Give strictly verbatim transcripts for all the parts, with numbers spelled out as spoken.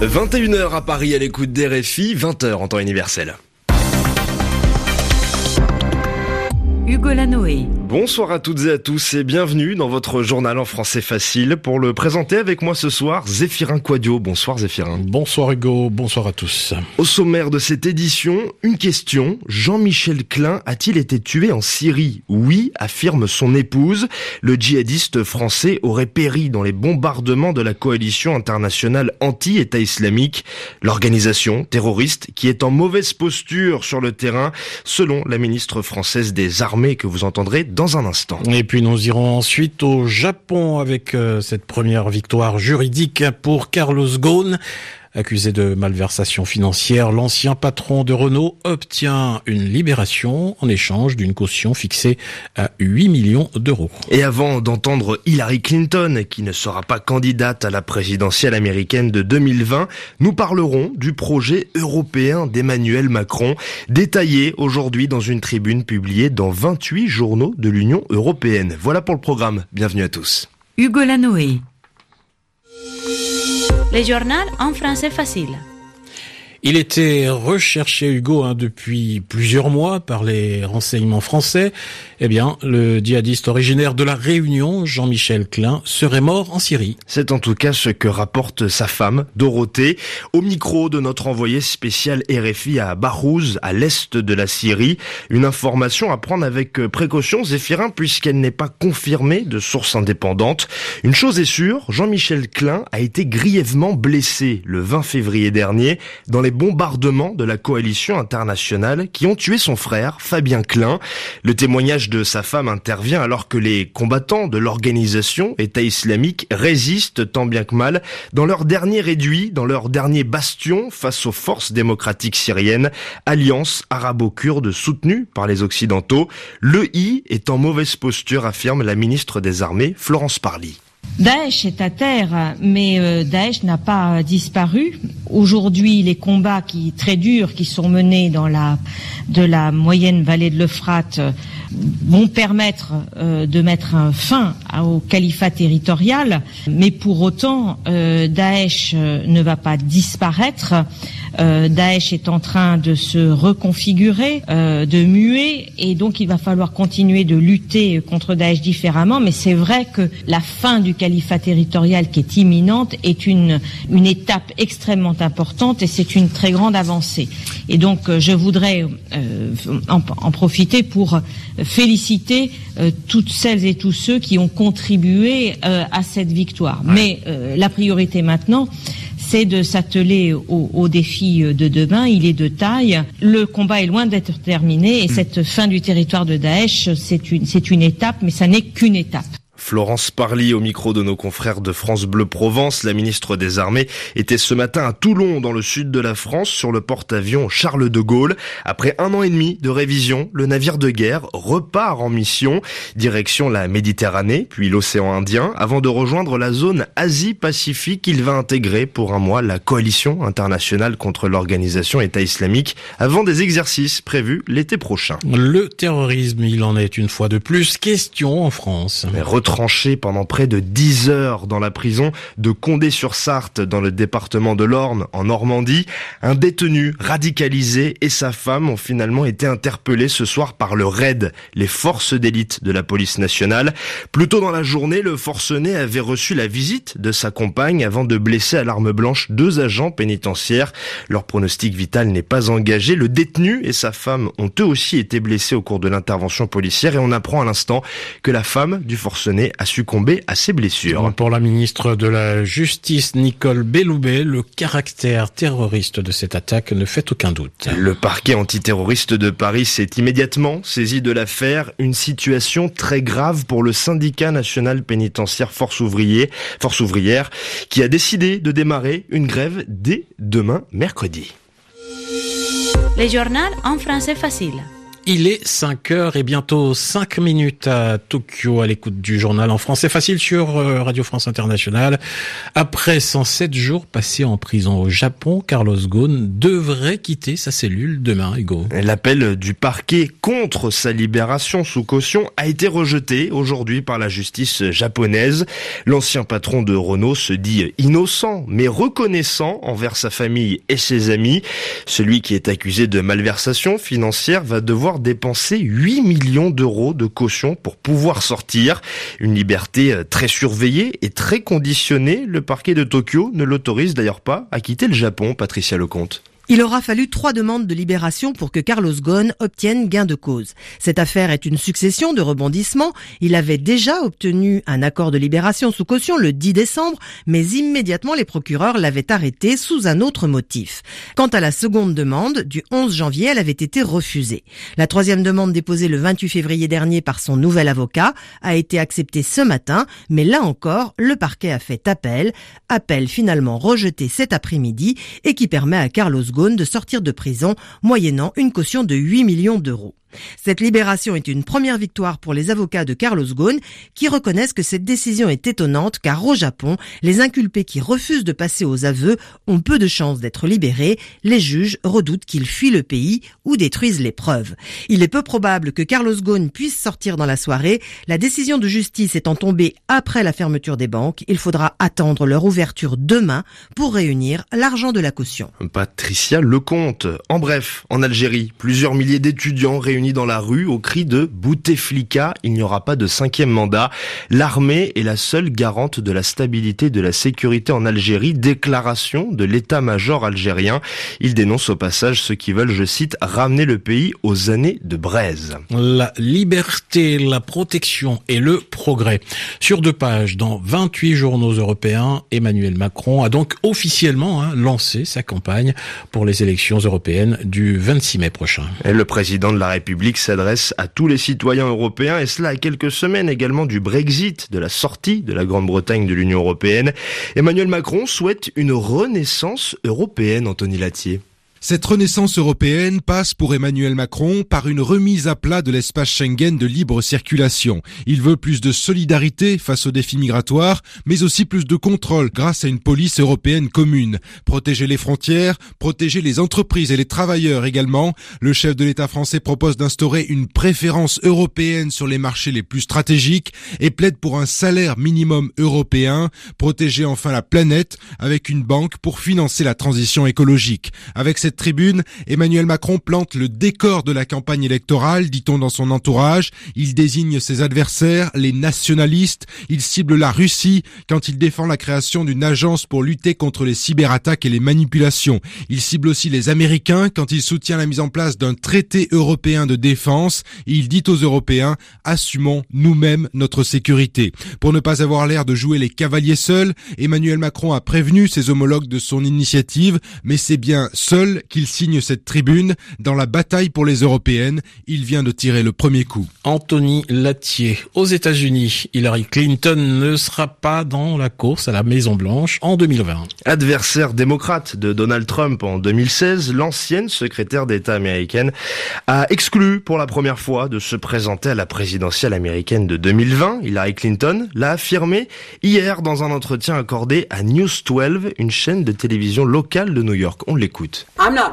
vingt et une heures à Paris à l'écoute d'R F I, vingt heures en temps universel. Hugo Lanoé. Bonsoir à toutes et à tous et bienvenue dans votre journal en français facile. Pour le présenter avec moi ce soir, Zéphirin Quadio. Bonsoir Zéphirin. Bonsoir Hugo, bonsoir à tous. Au sommaire de cette édition, une question. Jean-Michel Klein a-t-il été tué en Syrie ? Oui, affirme son épouse. Le djihadiste français aurait péri dans les bombardements de la coalition internationale anti-État islamique. L'organisation terroriste qui est en mauvaise posture sur le terrain, selon la ministre française des Armées que vous entendrez dans un instant. Et puis nous irons ensuite au Japon avec euh, cette première victoire juridique pour Carlos Ghosn. Accusé de malversation financière, l'ancien patron de Renault obtient une libération en échange d'une caution fixée à huit millions d'euros. Et avant d'entendre Hillary Clinton, qui ne sera pas candidate à la présidentielle américaine de deux mille vingt, nous parlerons du projet européen d'Emmanuel Macron, détaillé aujourd'hui dans une tribune publiée dans vingt-huit journaux de l'Union européenne. Voilà pour le programme. Bienvenue à tous. Hugo Lanoé. Le journal en français facile. Il était recherché, Hugo, hein, depuis plusieurs mois par les renseignements français. Eh bien, le djihadiste originaire de la Réunion, Jean-Michel Klein, serait mort en Syrie. C'est en tout cas ce que rapporte sa femme, Dorothée, au micro de notre envoyé spécial R F I à Bahrouz, à l'est de la Syrie. Une information à prendre avec précaution, Zéphirin, puisqu'elle n'est pas confirmée de sources indépendantes. Une chose est sûre, Jean-Michel Klein a été grièvement blessé le vingt février dernier dans les bombardements de la coalition internationale qui ont tué son frère, Fabien Klein. Le témoignage de sa femme intervient alors que les combattants de l'organisation État islamique résistent tant bien que mal dans leur dernier réduit, dans leur dernier bastion face aux forces démocratiques syriennes, alliance arabo-kurde soutenue par les Occidentaux. Le I est en mauvaise posture, affirme la ministre des Armées, Florence Parly. Daesh est à terre, mais euh, Daesh n'a pas disparu. Aujourd'hui, les combats qui très durs qui sont menés dans la de la moyenne vallée de l'Euphrate euh, vont permettre euh, de mettre un fin au califat territorial, mais pour autant, euh, Daesh ne va pas disparaître. Euh, Daesh est en train de se reconfigurer, euh, de muer, et donc il va falloir continuer de lutter contre Daesh différemment. Mais c'est vrai que la fin du califat territorial qui est imminente est une une étape extrêmement importante et c'est une très grande avancée. Et donc euh, je voudrais euh, en, en profiter pour féliciter euh, toutes celles et tous ceux qui ont contribué euh, à cette victoire. Mais euh, la priorité maintenant, c'est de s'atteler au, au défi de demain. Il est de taille. Le combat est loin d'être terminé et cette fin du territoire de Daesh, c'est une, c'est une étape, mais ça n'est qu'une étape. Florence Parly au micro de nos confrères de France Bleu Provence. La ministre des Armées était ce matin à Toulon, dans le sud de la France, sur le porte-avions Charles de Gaulle. Après un an et demi de révision, le navire de guerre repart en mission, direction la Méditerranée, puis l'océan Indien, avant de rejoindre la zone Asie-Pacifique. Il va intégrer pour un mois la coalition internationale contre l'organisation État islamique, avant des exercices prévus l'été prochain. Le terrorisme, il en est une fois de plus question en France. Mais retranché pendant près de dix heures dans la prison de Condé-sur-Sarthe dans le département de l'Orne en Normandie. Un détenu radicalisé et sa femme ont finalement été interpellés ce soir par le R A I D, les forces d'élite de la police nationale. Plus tôt dans la journée, le forcené avait reçu la visite de sa compagne avant de blesser à l'arme blanche deux agents pénitentiaires. Leur pronostic vital n'est pas engagé. Le détenu et sa femme ont eux aussi été blessés au cours de l'intervention policière et on apprend à l'instant que la femme du forcené a succombé à ses blessures. Pour la ministre de la Justice, Nicole Belloubet, le caractère terroriste de cette attaque ne fait aucun doute. Le parquet antiterroriste de Paris s'est immédiatement saisi de l'affaire. Une situation très grave pour le syndicat national pénitentiaire Force Ouvrière, Force Ouvrière, qui a décidé de démarrer une grève dès demain mercredi. Le journal en français facile. Il est cinq heures et bientôt cinq minutes à Tokyo, à l'écoute du journal en français facile sur Radio France Internationale. Après cent sept jours passés en prison au Japon, Carlos Ghosn devrait quitter sa cellule demain, Hugo. L'appel du parquet contre sa libération sous caution a été rejeté aujourd'hui par la justice japonaise. L'ancien patron de Renault se dit innocent, mais reconnaissant envers sa famille et ses amis. Celui qui est accusé de malversation financière va devoir dépenser huit millions d'euros de caution pour pouvoir sortir. Une liberté très surveillée et très conditionnée. Le parquet de Tokyo ne l'autorise d'ailleurs pas à quitter le Japon, Patricia Lecomte. Il aura fallu trois demandes de libération pour que Carlos Ghosn obtienne gain de cause. Cette affaire est une succession de rebondissements. Il avait déjà obtenu un accord de libération sous caution le dix décembre, mais immédiatement les procureurs l'avaient arrêté sous un autre motif. Quant à la seconde demande, du onze janvier, elle avait été refusée. La troisième demande déposée le vingt-huit février dernier par son nouvel avocat a été acceptée ce matin, mais là encore, le parquet a fait appel. Appel finalement rejeté cet après-midi et qui permet à Carlos Ghosn de sortir de prison moyennant une caution de huit millions d'euros. Cette libération est une première victoire pour les avocats de Carlos Ghosn qui reconnaissent que cette décision est étonnante car au Japon, les inculpés qui refusent de passer aux aveux ont peu de chances d'être libérés. Les juges redoutent qu'ils fuient le pays ou détruisent les preuves. Il est peu probable que Carlos Ghosn puisse sortir dans la soirée. La décision de justice étant tombée après la fermeture des banques, il faudra attendre leur ouverture demain pour réunir l'argent de la caution. Patricia Lecomte. En bref, en Algérie, plusieurs milliers d'étudiants réunis dans la rue au cri de Bouteflika, il n'y aura pas de cinquième mandat. L'armée est la seule garante de la stabilité et de la sécurité en Algérie. Déclaration de l'état-major algérien. Il dénonce au passage ceux qui veulent, je cite, ramener le pays aux années de braise. La liberté, la protection et le progrès. Sur deux pages, dans vingt-huit journaux européens, Emmanuel Macron a donc officiellement hein, lancé sa campagne pour les élections européennes du vingt-six mai prochain. Et le président de la République s'adresse à tous les citoyens européens, et cela à quelques semaines également du Brexit, de la sortie de la Grande-Bretagne de l'Union européenne. Emmanuel Macron souhaite une renaissance européenne, Anthony Latier. Cette renaissance européenne passe pour Emmanuel Macron par une remise à plat de l'espace Schengen de libre circulation. Il veut plus de solidarité face aux défis migratoires, mais aussi plus de contrôle grâce à une police européenne commune. Protéger les frontières, protéger les entreprises et les travailleurs également. Le chef de l'État français propose d'instaurer une préférence européenne sur les marchés les plus stratégiques et plaide pour un salaire minimum européen. Protéger enfin la planète avec une banque pour financer la transition écologique. Avec cette tribune, Emmanuel Macron plante le décor de la campagne électorale, dit-on dans son entourage. Il désigne ses adversaires, les nationalistes. Il cible la Russie quand il défend la création d'une agence pour lutter contre les cyberattaques et les manipulations. Il cible aussi les Américains quand il soutient la mise en place d'un traité européen de défense. Et il dit aux Européens, assumons nous-mêmes notre sécurité. Pour ne pas avoir l'air de jouer les cavaliers seuls, Emmanuel Macron a prévenu ses homologues de son initiative, mais c'est bien seul qu'il signe cette tribune. Dans la bataille pour les européennes, il vient de tirer le premier coup. Anthony Latier. Aux États-Unis, Hillary Clinton ne sera pas dans la course à la Maison-Blanche en deux mille vingt. Adversaire démocrate de Donald Trump en deux mille seize, l'ancienne secrétaire d'État américaine a exclu pour la première fois de se présenter à la présidentielle américaine de deux mille vingt. Hillary Clinton l'a affirmé hier dans un entretien accordé à News douze, une chaîne de télévision locale de New York. On l'écoute.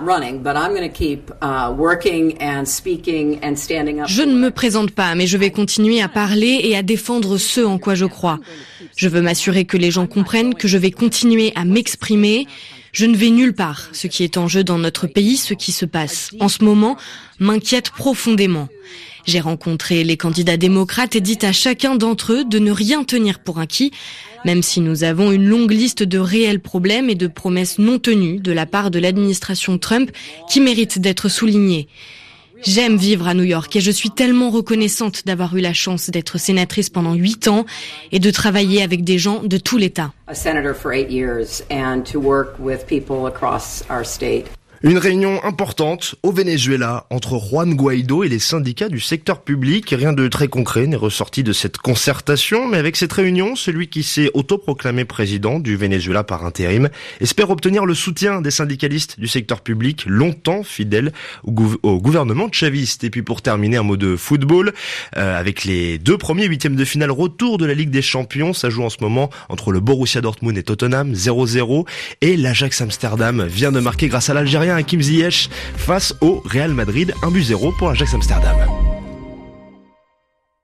Je ne me présente pas, mais je vais continuer à parler et à défendre ce en quoi je crois. Je veux m'assurer que les gens comprennent que je vais continuer à m'exprimer. Je ne vais nulle part. Ce qui est en jeu dans notre pays, ce qui se passe en ce moment, m'inquiète profondément. J'ai rencontré les candidats démocrates et dit à chacun d'entre eux de ne rien tenir pour acquis, même si nous avons une longue liste de réels problèmes et de promesses non tenues de la part de l'administration Trump qui méritent d'être soulignées. J'aime vivre à New York et je suis tellement reconnaissante d'avoir eu la chance d'être sénatrice pendant huit ans et de travailler avec des gens de tout l'État. Une réunion importante au Venezuela entre Juan Guaido et les syndicats du secteur public. Rien de très concret n'est ressorti de cette concertation, mais avec cette réunion, celui qui s'est autoproclamé président du Venezuela par intérim espère obtenir le soutien des syndicalistes du secteur public, longtemps fidèles au, gouv- au gouvernement chaviste. Et puis pour terminer, un mot de football, euh, avec les deux premiers huitièmes de finale retour de la Ligue des Champions. Ça joue en ce moment entre le Borussia Dortmund et Tottenham, zéro zéro, et l'Ajax Amsterdam vient de marquer grâce à l'Algérien Hakim Ziyech face au Real Madrid, un but zéro pour l'Ajax Amsterdam.